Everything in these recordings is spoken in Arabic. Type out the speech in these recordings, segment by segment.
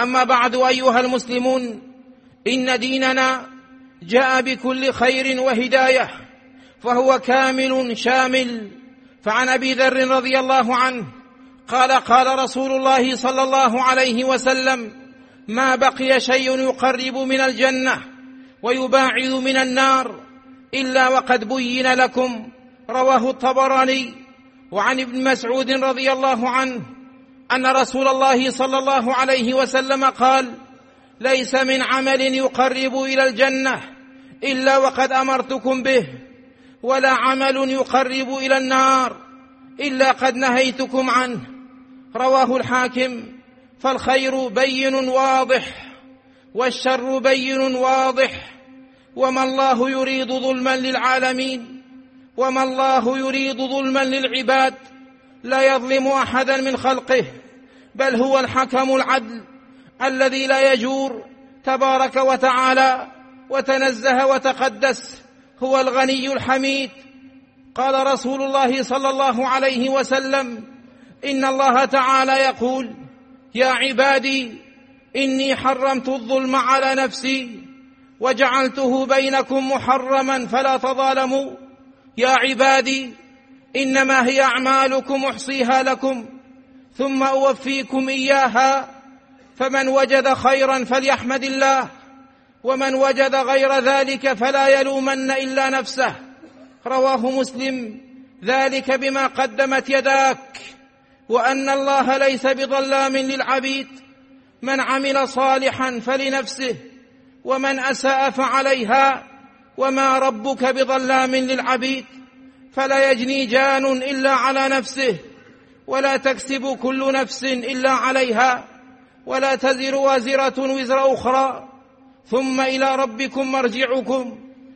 أما بعد أيها المسلمون، إن ديننا جاء بكل خير وهداية، فهو كامل شامل. فعن أبي ذر رضي الله عنه قال: قال رسول الله صلى الله عليه وسلم: ما بقي شيء يقرب من الجنة ويباعد من النار إلا وقد بين لكم. رواه الطبراني. وعن ابن مسعود رضي الله عنه أن رسول الله صلى الله عليه وسلم قال: ليس من عمل يقرب إلى الجنة إلا وقد أمرتكم به، ولا عمل يقرب إلى النار إلا قد نهيتكم عنه. رواه الحاكم. فالخير بين واضح، والشر بين واضح، وما الله يريد ظلما للعالمين، وما الله يريد ظلما للعباد، لا يظلم أحدا من خلقه، بل هو الحكم العدل الذي لا يجور، تبارك وتعالى وتنزه وتقدس، هو الغني الحميد. قال رسول الله صلى الله عليه وسلم: إن الله تعالى يقول: يا عبادي إني حرمت الظلم على نفسي وجعلته بينكم محرما فلا تظالموا. يا عبادي إنما هي أعمالكم أحصيها لكم ثم أوفيكم إياها، فمن وجد خيرا فليحمد الله، ومن وجد غير ذلك فلا يلومن إلا نفسه. رواه مسلم. ذلك بما قدمت يداك، وأن الله ليس بظلام للعبيد، من عمل صالحا فلنفسه ومن أساء فعليها، وما ربك بظلام للعبيد. فلا يجني جان إلا على نفسه، ولا تكسب كل نفس إلا عليها، ولا تزر وازرة وزر أخرى، ثم إلى ربكم مرجعكم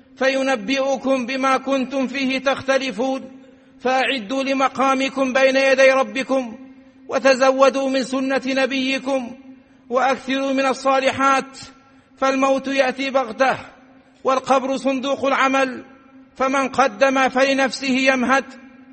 فينبئكم بما كنتم فيه تختلفون. فأعدوا لمقامكم بين يدي ربكم، وتزودوا من سنة نبيكم، وأكثروا من الصالحات، فالموت يأتي بغتة، والقبر صندوق العمل، فمن قدم فلنفسه يمهد،